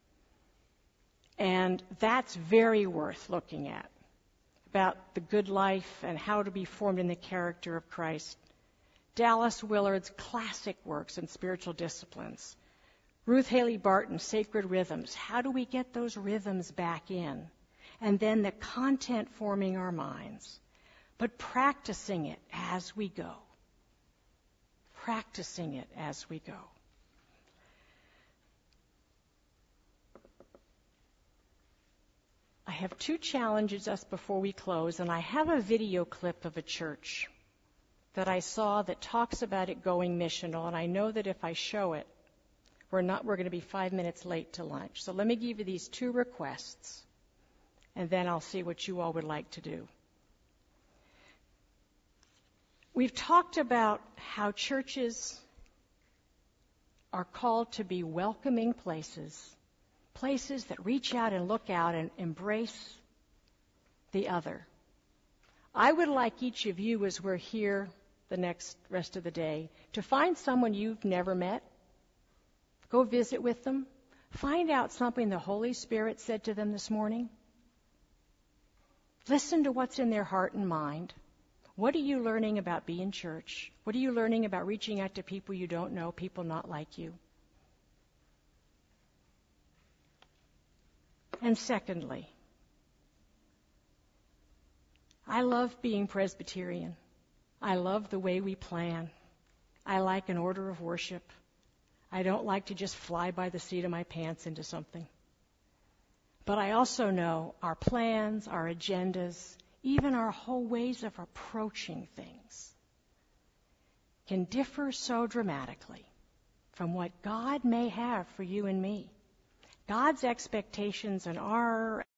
and that's very worth looking at, about the good life and how to be formed in the character of Christ. Dallas Willard's classic works in spiritual disciplines. Ruth Haley Barton, Sacred Rhythms. How do we get those rhythms back in? And then the content forming our minds, but practicing it as we go. Practicing it as we go. I have two challenges just before we close, and I have a video clip of a church that I saw that talks about it going missional, and I know that if I show it, we're going to be 5 minutes late to lunch. So let me give you these two requests, and then I'll see what you all would like to do. We've talked about how churches are called to be welcoming places, places that reach out and look out and embrace the other. I would like each of you, as we're here the next rest of the day, to find someone you've never met. Go visit with them. Find out something the Holy Spirit said to them this morning. Listen to what's in their heart and mind. What are you learning about being church? What are you learning about reaching out to people you don't know, people not like you? And secondly, I love being Presbyterian. I love the way we plan. I like an order of worship. I don't like to just fly by the seat of my pants into something. But I also know our plans, our agendas, even our whole ways of approaching things can differ so dramatically from what God may have for you and me. God's expectations and our